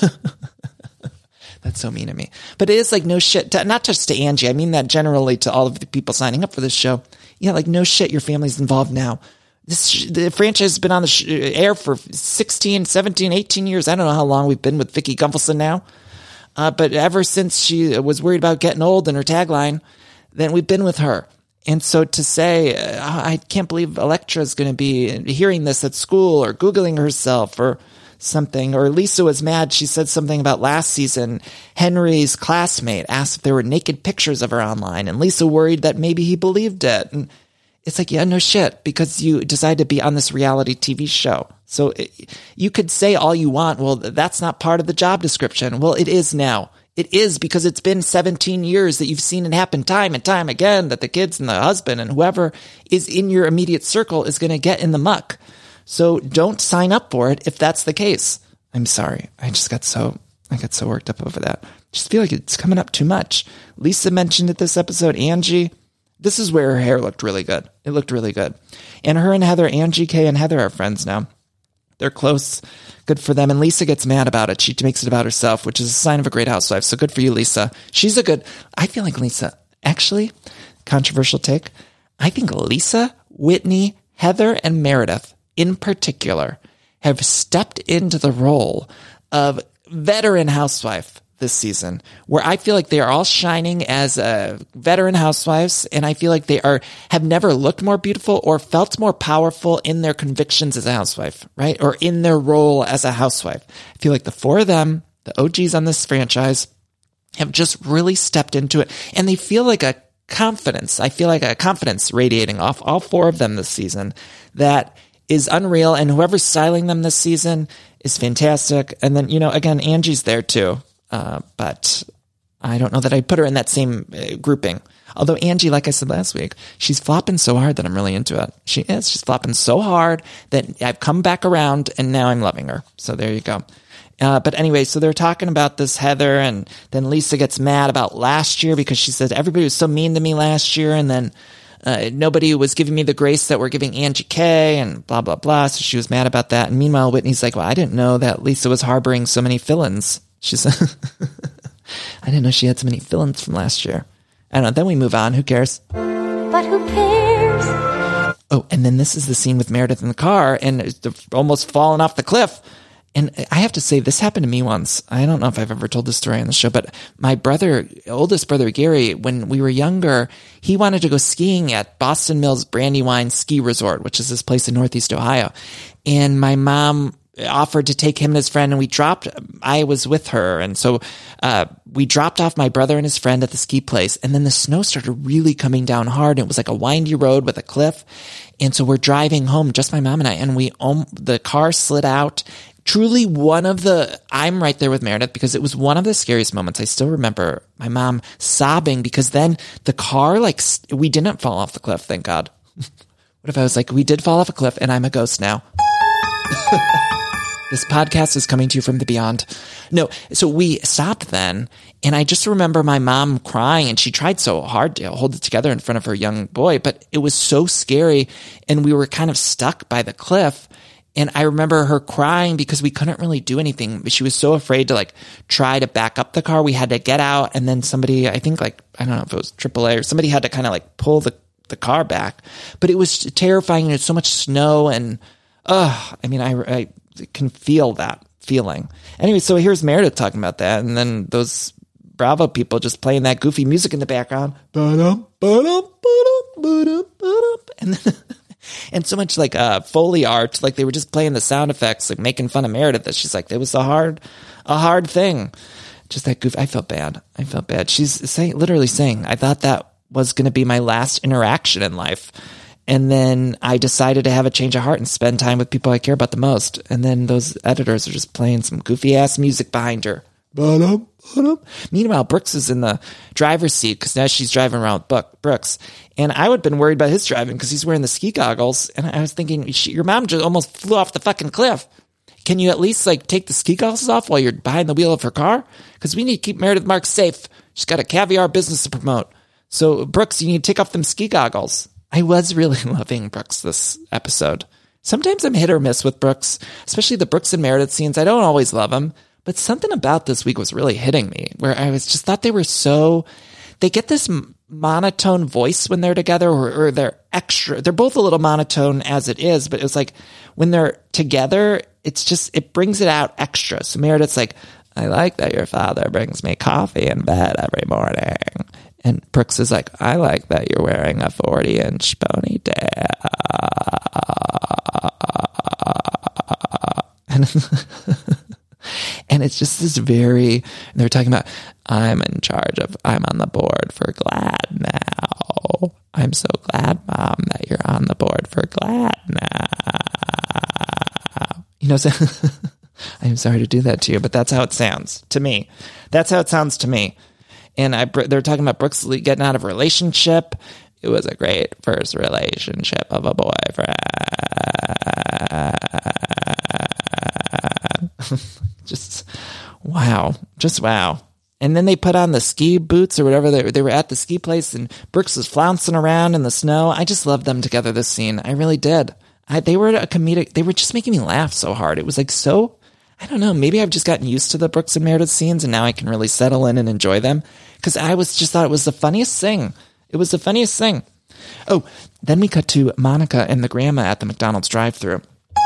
That's so mean of me. But it is like, no shit, to, not just to Angie. I mean that generally to all of the people signing up for this show. Yeah, like, no shit, your family's involved now. This the franchise has been on the sh- air for sixteen, seventeen, eighteen years. I don't know how long we've been with Vicky Gunvalson now. Uh, but ever since she was worried about getting old in her tagline, then we've been with her. And so to say, uh, I can't believe Elektra's going to be hearing this at school or Googling herself or something, or Lisa was mad. She said something about last season. Henry's classmate asked if there were naked pictures of her online, and Lisa worried that maybe he believed it. And it's like, yeah, no shit, because you decided to be on this reality T V show. So it, you could say all you want, well, that's not part of the job description. Well, it is now. It is, because it's been seventeen years that you've seen it happen time and time again, that the kids and the husband and whoever is in your immediate circle is going to get in the muck. So don't sign up for it if that's the case. I'm sorry. I just got so, I got so worked up over that. Just feel like it's coming up too much. Lisa mentioned it this episode. Angie, this is where her hair looked really good. It looked really good. And her and Heather, Angie K and Heather are friends now. They're close. Good for them. And Lisa gets mad about it. She makes it about herself, which is a sign of a great housewife. So good for you, Lisa. She's a good, I feel like Lisa, actually, controversial take. I think Lisa, Whitney, Heather, and Meredith in particular have stepped into the role of veteran housewife this season, where I feel like they are all shining as uh, veteran housewives, and I feel like they are have never looked more beautiful or felt more powerful in their convictions as a housewife, right? Or in their role as a housewife. I feel like the four of them, the O Gs on this franchise, have just really stepped into it, and they feel like a confidence. I feel like a confidence radiating off all four of them this season that is unreal, and whoever's styling them this season is fantastic. And then, you know, again, Angie's there too, uh, but I don't know that I'd put her in that same uh, grouping. Although Angie, like I said last week, she's flopping so hard that I'm really into it. She is. She's flopping so hard that I've come back around, and now I'm loving her. So there you go. Uh, but anyway, so they're talking about this Heather, and then Lisa gets mad about last year because she said everybody was so mean to me last year, and then Uh, nobody was giving me the grace that we're giving Angie K and blah, blah, blah. So she was mad about that. And meanwhile, Whitney's like, well, I didn't know that Lisa was harboring so many fill-ins. She said, I didn't know she had so many fill-ins from last year. I don't know. Then we move on. Who cares? But who cares? Oh, and then this is the scene with Meredith in the car and almost falling off the cliff. And I have to say, this happened to me once. I don't know if I've ever told this story on the show, but my brother, oldest brother, Gary, when we were younger, he wanted to go skiing at Boston Mills Brandywine Ski Resort, which is this place in Northeast Ohio. And my mom offered to take him and his friend, and we dropped, I was with her. And so uh, we dropped off my brother and his friend at the ski place. And then the snow started really coming down hard. It was like a windy road with a cliff. And so we're driving home, just my mom and I, and we, um, the car slid out. Truly one of the, I'm right there with Meredith because it was one of the scariest moments. I still remember my mom sobbing because then the car, like, we didn't fall off the cliff, thank God. What if I was like, we did fall off a cliff and I'm a ghost now? This podcast is coming to you from the beyond. No, so we stopped then, and I just remember my mom crying, and she tried so hard to hold it together in front of her young boy, but it was so scary, and we were kind of stuck by the cliff. And I remember her crying because we couldn't really do anything. She was so afraid to like try to back up the car. We had to get out, and then somebody, I think like, I don't know if it was triple A or somebody had to kind of like pull the, the car back. But it was terrifying, and there's so much snow, and uh, I mean, I, I can feel that feeling. Anyway, so here's Meredith talking about that, and then those Bravo people just playing that goofy music in the background. Ba-dum, ba-dum, ba-dum, ba-dum, ba-dum. And then... And so much like uh, Foley art, like they were just playing the sound effects, like making fun of Meredith. That she's like, it was a hard, a hard thing. Just that goof. I felt bad. I felt bad. She's saying, literally saying, I thought that was going to be my last interaction in life. And then I decided to have a change of heart and spend time with people I care about the most. And then those editors are just playing some goofy ass music behind her. Ba-dum, ba-dum. Meanwhile, Brooks is in the driver's seat because now she's driving around with Brooks. And I would have been worried about his driving because he's wearing the ski goggles. And I was thinking, your mom just almost flew off the fucking cliff. Can you at least like take the ski goggles off while you're behind the wheel of her car? Because we need to keep Meredith Marks safe. She's got a caviar business to promote. So Brooks, you need to take off them ski goggles. I was really loving Brooks this episode. Sometimes I'm hit or miss with Brooks, especially the Brooks and Meredith scenes. I don't always love them. But something about this week was really hitting me, where I was just thought they were so, they get this monotone voice when they're together, or, or they're extra, they're both a little monotone as it is, but it was like when they're together, it's just, it brings it out extra. So Meredith's like, I like that your father brings me coffee in bed every morning. And Brooks is like, I like that you're wearing a forty inch ponytail. And And it's just this very, they were talking about, I'm in charge of, I'm on the board for GLAAD now. I'm so glad, Mom, that you're on the board for GLAAD now. You know, so I'm sorry to do that to you, but that's how it sounds to me. That's how it sounds to me. And I, they're talking about Brooks getting out of a relationship. It was a great first relationship of a boyfriend. Just wow, just wow. And then they put on the ski boots or whatever. They, they were at the ski place, and Brooks was flouncing around in the snow. I just loved them together this scene. I really did. I, they were a comedic. They were just making me laugh so hard. It was like so, I don't know, maybe I've just gotten used to the Brooks and Meredith scenes, and now I can really settle in and enjoy them. Because I was just thought it was the funniest thing. It was the funniest thing. Oh, then we cut to Monica and the grandma at the McDonald's drive-thru.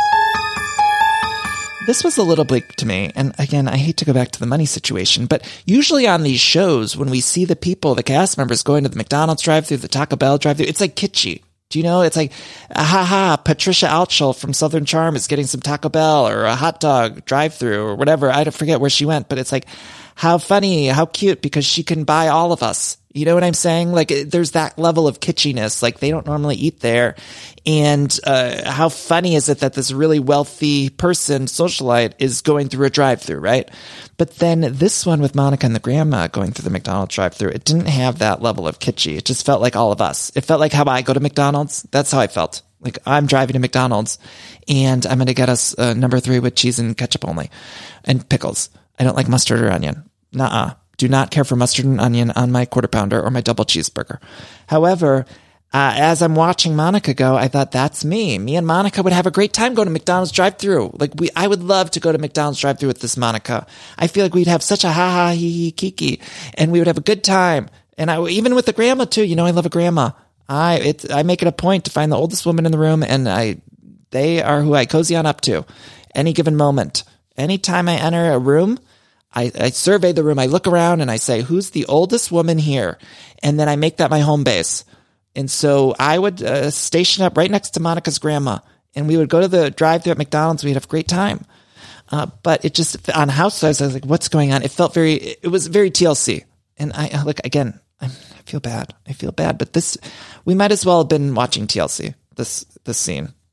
This was a little bleak to me, and again, I hate to go back to the money situation, but usually on these shows, when we see the people, the cast members going to the McDonald's drive-thru, the Taco Bell drive-thru, it's like kitschy. Do you know? It's like, ha ha, Patricia Altschul from Southern Charm is getting some Taco Bell or a hot dog drive-thru or whatever. I don't forget where she went, but it's like, how funny, how cute, because she can buy all of us. You know what I'm saying? Like, there's that level of kitschiness. Like, they don't normally eat there. And uh, how funny is it that this really wealthy person, socialite, is going through a drive-thru, right? But then this one with Monica and the grandma going through the McDonald's drive-thru, it didn't have that level of kitschy. It just felt like all of us. It felt like how I go to McDonald's. That's how I felt. Like, I'm driving to McDonald's, and I'm going to get us uh, number three with cheese and ketchup only, and pickles. I don't like mustard or onion. Nuh-uh. Do not care for mustard and onion on my quarter pounder or my double cheeseburger. However, uh, as I'm watching Monica go, I thought, that's me. Me and Monica would have a great time going to McDonald's drive-thru. Like, we, I would love to go to McDonald's drive-thru with this Monica. I feel like we'd have such a ha-ha, hee-hee, kiki, and we would have a good time. And I, even with the grandma, too. You know, I love a grandma. I, it, I make it a point to find the oldest woman in the room, and I, they are who I cozy on up to. Any given moment. Anytime I enter a room, I, I survey the room, I look around, and I say, who's the oldest woman here? And then I make that my home base. And so I would uh, station up right next to Monica's grandma, and we would go to the drive-thru at McDonald's. We'd have a great time. Uh, but it just, on Housewives, I was like, what's going on? It felt very, it was very T L C. And I, look, again, I'm, I feel bad. I feel bad. But this, we might as well have been watching T L C, this, this scene.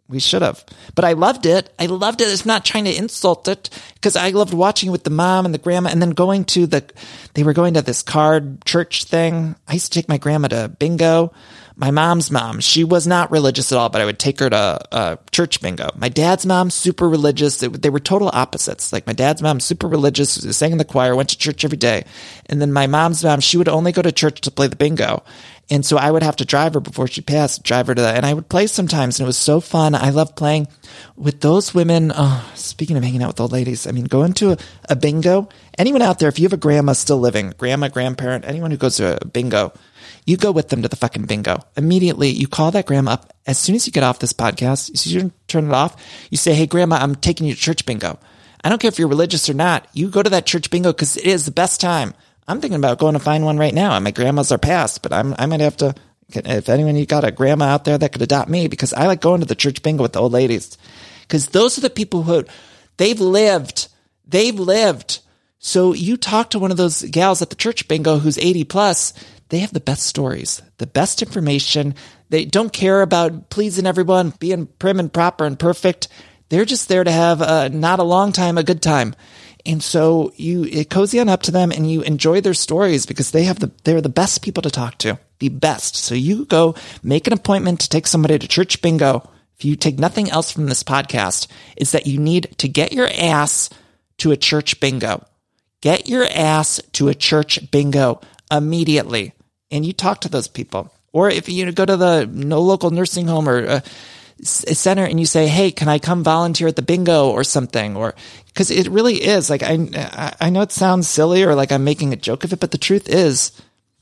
We should have. But I loved it. I loved it. It's not trying to insult it because I loved watching with the mom and the grandma and then going to the, they were going to this card church thing. I used to take my grandma to bingo. My mom's mom, she was not religious at all, but I would take her to uh, church bingo. My dad's mom, super religious. They, they were total opposites. Like my dad's mom, super religious, sang in the choir, went to church every day. And then my mom's mom, she would only go to church to play the bingo. And so I would have to drive her before she passed, drive her to that. And I would play sometimes, and it was so fun. I loved playing with those women. Oh, speaking of hanging out with old ladies, I mean, going to a, a bingo. Anyone out there, if you have a grandma still living, grandma, grandparent, anyone who goes to a bingo, you go with them to the fucking bingo. Immediately, you call that grandma up. As soon as you get off this podcast, as soon as you turn it off, you say, hey, grandma, I'm taking you to church bingo. I don't care if you're religious or not. You go to that church bingo because it is the best time. I'm thinking about going to find one right now. And my grandmas are passed, but I'm, I might have to, if anyone, you got a grandma out there that could adopt me, because I like going to the church bingo with the old ladies. Because those are the people who, they've lived. They've lived. So you talk to one of those gals at the church bingo who's eighty plus, they have the best stories, the best information. They don't care about pleasing everyone, being prim and proper and perfect. They're just there to have a, not a long time, a good time. And so you cozy on up to them and you enjoy their stories because they have the, they're the best people to talk to, the best. So you go make an appointment to take somebody to church bingo. If you take nothing else from this podcast, is that you need to get your ass to a church bingo. Get your ass to a church bingo immediately. And you talk to those people. Or if you go to the no local nursing home or a center and you say, hey, can I come volunteer at the bingo or something? Or because it really is like, I, I know it sounds silly or like I'm making a joke of it, but the truth is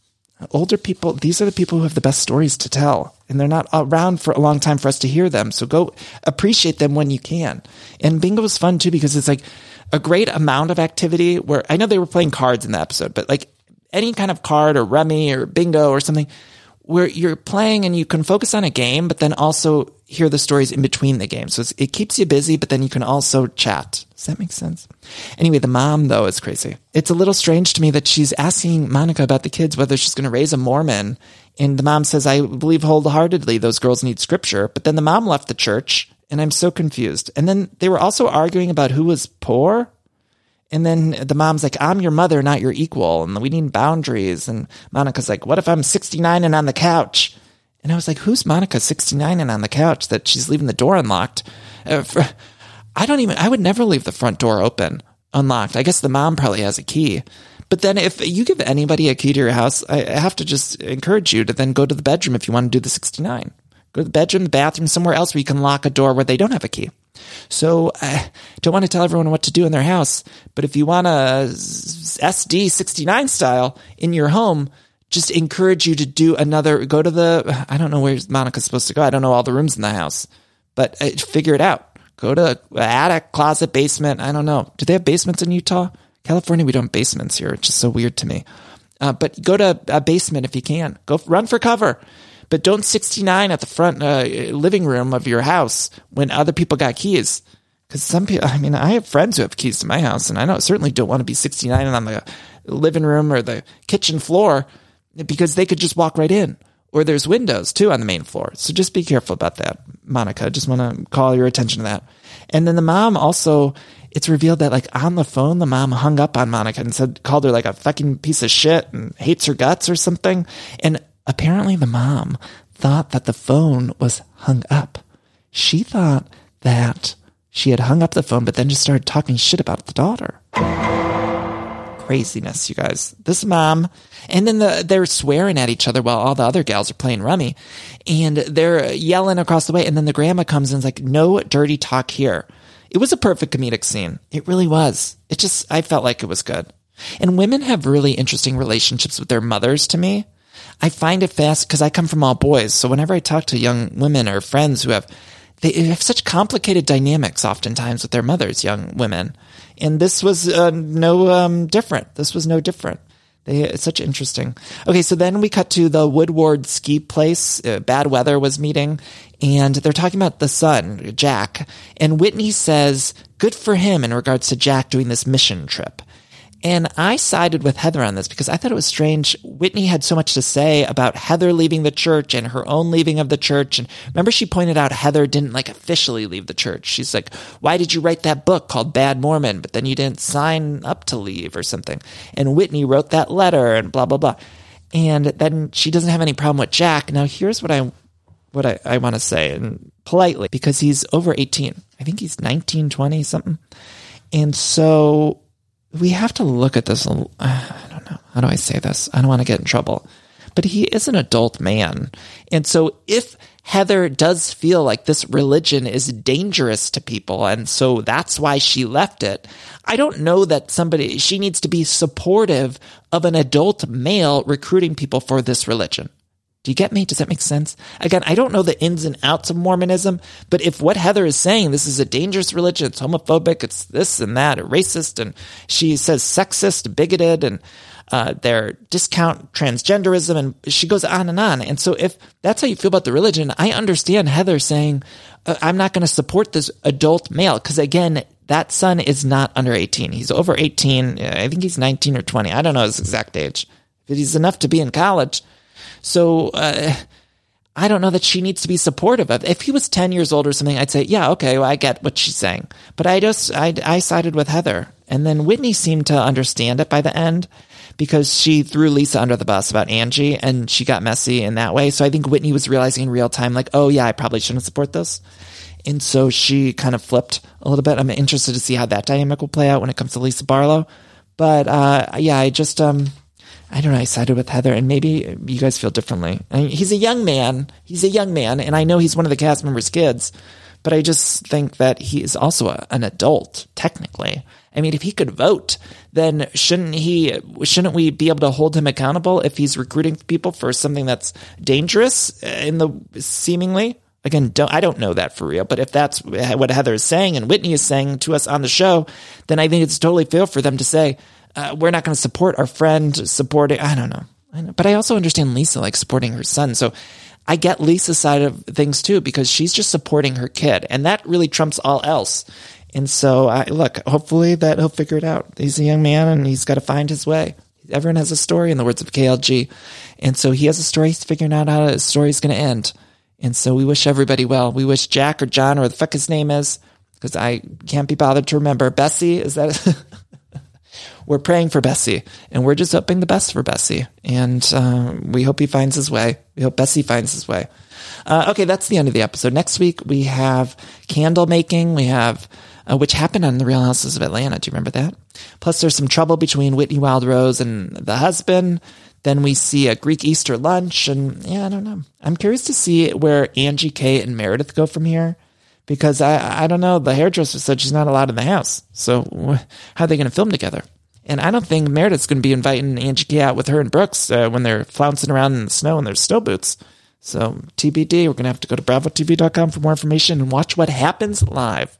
older people, these are the people who have the best stories to tell. And they're not around for a long time for us to hear them. So go appreciate them when you can. And bingo is fun too, because it's like a great amount of activity where I know they were playing cards in the episode, but like any kind of card or rummy or bingo or something where you're playing and you can focus on a game, but then also hear the stories in between the games. So it's, it keeps you busy, but then you can also chat. Does that make sense? Anyway, the mom, though, is crazy. It's a little strange to me that she's asking Monica about the kids, whether she's going to raise a Mormon. And the mom says, I believe wholeheartedly those girls need scripture. But then the mom left the church, and I'm so confused. And then they were also arguing about who was poor. And then the mom's like, I'm your mother, not your equal. And we need boundaries. And Monica's like, what if I'm sixty-nine and on the couch? And I was like, who's Monica sixty-nine and on the couch that she's leaving the door unlocked? Uh, for, I don't even, I would never leave the front door open, unlocked. I guess the mom probably has a key. But then if you give anybody a key to your house, I have to just encourage you to then go to the bedroom if you want to do the sixty-nine. Go to the bedroom, the bathroom, somewhere else where you can lock a door where they don't have a key. So I don't want to tell everyone what to do in their house, but if you want a S D sixty-nine style in your home, just encourage you to do another, go to the, I don't know where Monica's supposed to go. I don't know all the rooms in the house, but uh, figure it out. Go to attic, closet, basement. I don't know. Do they have basements in Utah? California, we don't have basements here. It's just so weird to me. Uh, but go to a basement if you can. Go run for cover. But don't sixty-nine at the front uh, living room of your house when other people got keys. Because some people, I mean, I have friends who have keys to my house, and I know certainly don't want to be sixty-nine on the living room or the kitchen floor because they could just walk right in. Or there's windows, too, on the main floor. So just be careful about that, Monica. I just want to call your attention to that. And then the mom also, it's revealed that, like, on the phone, the mom hung up on Monica and said, called her, like, a fucking piece of shit and hates her guts or something. And apparently the mom thought that the phone was hung up. She thought that she had hung up the phone, but then just started talking shit about the daughter. Craziness, you guys. This mom, and then the, they're swearing at each other while all the other gals are playing rummy, and they're yelling across the way, and then the grandma comes in and is like, no dirty talk here. It was a perfect comedic scene. It really was. It just, I felt like it was good. And women have really interesting relationships with their mothers to me. I find it fast because I come from all boys. So whenever I talk to young women or friends who have, they have such complicated dynamics oftentimes with their mothers, young women. And this was uh, no um, different. This was no different. They, it's such interesting. Okay, so then we cut to the Woodward ski place. Uh, bad weather was meeting, and they're talking about the son, Jack. And Whitney says, good for him in regards to Jack doing this mission trip. And I sided with Heather on this because I thought it was strange. Whitney had so much to say about Heather leaving the church and her own leaving of the church. And remember, she pointed out Heather didn't like officially leave the church. She's like, why did you write that book called Bad Mormon, but then you didn't sign up to leave or something? And Whitney wrote that letter and blah, blah, blah. And then she doesn't have any problem with Jack. Now, here's what I what I, I want to say, and politely, because he's over eighteen. I think he's nineteen, twenty, something. And so we have to look at this. Uh, I don't know. How do I say this? I don't want to get in trouble. But he is an adult man. And so if Heather does feel like this religion is dangerous to people, and so that's why she left it, I don't know that somebody, she needs to be supportive of an adult male recruiting people for this religion. Do you get me? Does that make sense? Again, I don't know the ins and outs of Mormonism, but if what Heather is saying, this is a dangerous religion, it's homophobic, it's this and that, racist, and she says sexist, bigoted, and uh, they're discount transgenderism, and she goes on and on. And so if that's how you feel about the religion, I understand Heather saying, uh, I'm not going to support this adult male, because again, that son is not under eighteen. He's over eighteen. I think he's nineteen or twenty. I don't know his exact age, but he's enough to be in college. So uh, I don't know that she needs to be supportive of. If he was ten years old or something, I'd say, yeah, okay, well, I get what she's saying. But I just, I, I sided with Heather. And then Whitney seemed to understand it by the end because she threw Lisa under the bus about Angie and she got messy in that way. So I think Whitney was realizing in real time, like, oh, yeah, I probably shouldn't support this. And so she kind of flipped a little bit. I'm interested to see how that dynamic will play out when it comes to Lisa Barlow. But uh, yeah, I just... um. I don't know, I sided with Heather, and maybe you guys feel differently. I mean, he's a young man. He's a young man, and I know he's one of the cast members' kids, but I just think that he is also a, an adult, technically. I mean, if he could vote, then shouldn't he? Shouldn't we be able to hold him accountable if he's recruiting people for something that's dangerous in the seemingly? Again, don't, I don't know that for real, but if that's what Heather is saying and Whitney is saying to us on the show, then I think it's totally fair for them to say, Uh, we're not going to support our friend supporting, I don't know. I know. But I also understand Lisa, like supporting her son. So I get Lisa's side of things too, because she's just supporting her kid. And that really trumps all else. And so I look, hopefully that he'll figure it out. He's a young man and he's got to find his way. Everyone has a story, in the words of K L G. And so he has a story. He's figuring out how his story's going to end. And so we wish everybody well. We wish Jack or John or what the fuck his name is, because I can't be bothered to remember. Bessie, is that We're praying for Bessie, and we're just hoping the best for Bessie. And uh, we hope he finds his way. We hope Bessie finds his way. Uh, okay, that's the end of the episode. Next week, we have candle making. We have, uh, which happened on The Real Houses of Atlanta. Do you remember that? Plus, there's some trouble between Whitney Wild-Rose and the husband. Then we see a Greek Easter lunch. And yeah, I don't know. I'm curious to see where Angie, Kate, and Meredith go from here. Because I, I don't know. The hairdresser said she's not allowed in the house. So how are they going to film together? And I don't think Meredith's going to be inviting Angie K out with her and Brooks uh, when they're flouncing around in the snow in their snow boots. So T B D, we're going to have to go to bravo t v dot com for more information and watch what happens live.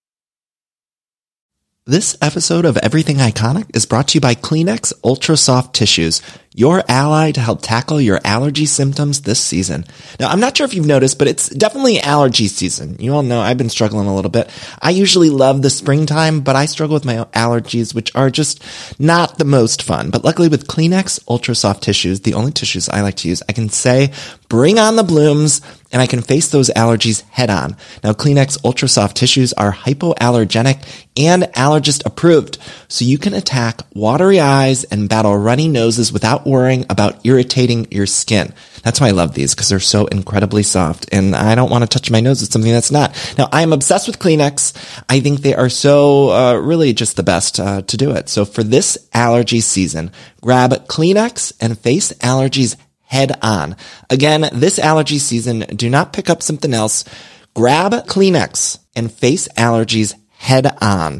This episode of Everything Iconic is brought to you by Kleenex Ultra Soft Tissues, your ally to help tackle your allergy symptoms this season. Now, I'm not sure if you've noticed, but it's definitely allergy season. You all know I've been struggling a little bit. I usually love the springtime, but I struggle with my allergies, which are just not the most fun. But luckily with Kleenex Ultra Soft Tissues, the only tissues I like to use, I can say, bring on the blooms, and I can face those allergies head on. Now, Kleenex Ultra Soft Tissues are hypoallergenic and allergist approved, so you can attack watery eyes and battle runny noses without worrying about irritating your skin. That's why I love these, because they're so incredibly soft, and I don't want to touch my nose with something that's not. Now, I am obsessed with Kleenex. I think they are so uh, really just the best uh, to do it. So for this allergy season, grab Kleenex and face allergies head on. Again, this allergy season, do not pick up something else. Grab Kleenex and face allergies head on.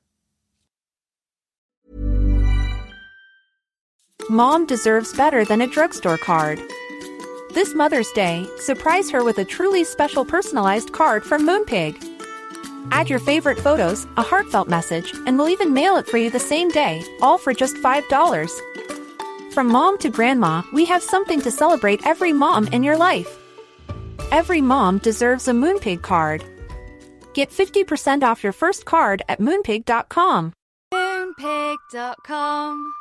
Mom deserves better than a drugstore card. This Mother's Day, surprise her with a truly special personalized card from Moonpig. Add your favorite photos, a heartfelt message, and we'll even mail it for you the same day, all for just five dollars. From mom to grandma, we have something to celebrate every mom in your life. Every mom deserves a Moonpig card. Get fifty percent off your first card at moonpig dot com. Moonpig. moonpig dot com.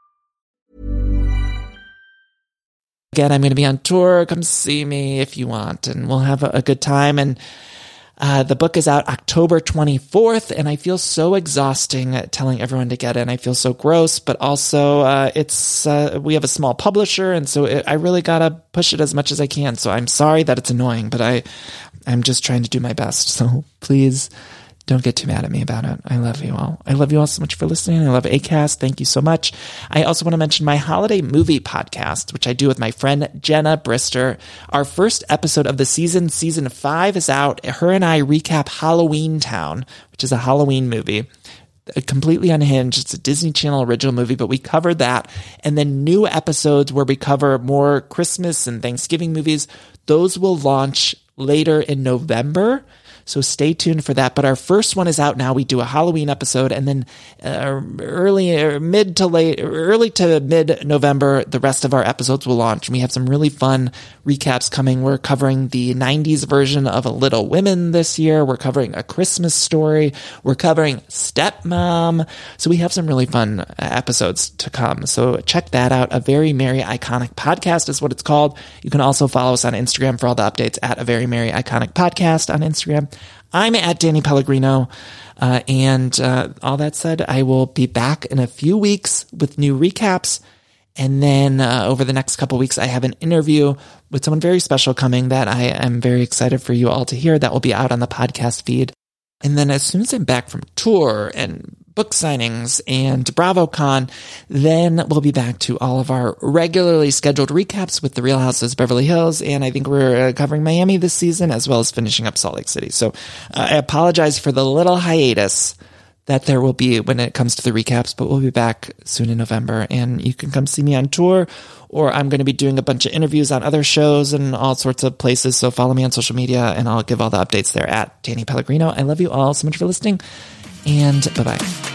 Again, I'm going to be on tour. Come see me if you want, and we'll have a, a good time. And uh, the book is out October twenty-fourth, and I feel so exhausting telling everyone to get it. I feel so gross, but also uh, it's uh, we have a small publisher, and so it, I really got to push it as much as I can. So I'm sorry that it's annoying, but I, I'm just trying to do my best. So please don't get too mad at me about it. I love you all. I love you all so much for listening. I love Acast. Thank you so much. I also want to mention my holiday movie podcast, which I do with my friend Jenna Brister. Our first episode of the season, season five, is out. Her and I recap Halloween Town, which is a Halloween movie. Completely unhinged. It's a Disney Channel original movie, but we covered that. And then new episodes where we cover more Christmas and Thanksgiving movies. Those will launch later in November. So stay tuned for that. But our first one is out now. We do a Halloween episode, and then uh, early, or mid to late, early to mid November, the rest of our episodes will launch. And we have some really fun recaps coming. We're covering the nineties version of A Little Women this year. We're covering A Christmas Story. We're covering Stepmom. So we have some really fun episodes to come. So check that out. A Very Merry Iconic Podcast is what it's called. You can also follow us on Instagram for all the updates at A Very Merry Iconic Podcast on Instagram. I'm at Danny Pellegrino. Uh, and uh, all that said, I will be back in a few weeks with new recaps. And then uh, over the next couple weeks, I have an interview with someone very special coming that I am very excited for you all to hear. That will be out on the podcast feed. And then as soon as I'm back from tour and book signings and BravoCon, then we'll be back to all of our regularly scheduled recaps with The Real Housewives of Beverly Hills. And I think we're uh, covering Miami this season, as well as finishing up Salt Lake City. So uh, I apologize for the little hiatus that there will be when it comes to the recaps, but we'll be back soon in November. And you can come see me on tour, or I'm going to be doing a bunch of interviews on other shows and all sorts of places. So follow me on social media, and I'll give all the updates there at Danny Pellegrino. I love you all so much for listening, and bye-bye.